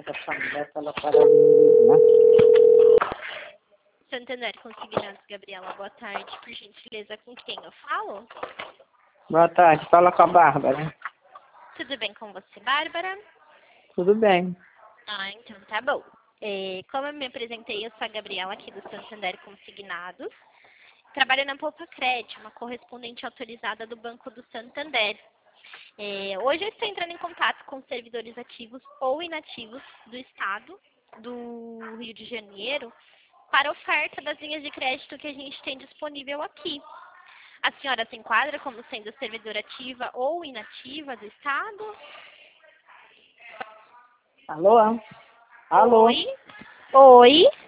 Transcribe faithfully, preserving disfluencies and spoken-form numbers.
da família pela Paraná. Santander Consignados, Gabriela, boa tarde. Por gentileza, com quem eu falo? Boa tarde, fala com a Bárbara. Tudo bem com você, Bárbara? Tudo bem. Ah, então tá bom. É, como eu me apresentei, eu sou a Gabriela aqui do Santander Consignados. Trabalho na Poupa Crédito, uma correspondente autorizada do Banco do Santander. É, hoje eu estou entrando em contato com servidores ativos ou inativos do Estado do Rio de Janeiro para oferta das linhas de crédito que a gente tem disponível aqui. A senhora se enquadra como sendo servidora ativa ou inativa do Estado? Alô? Alô? Oi? Oi?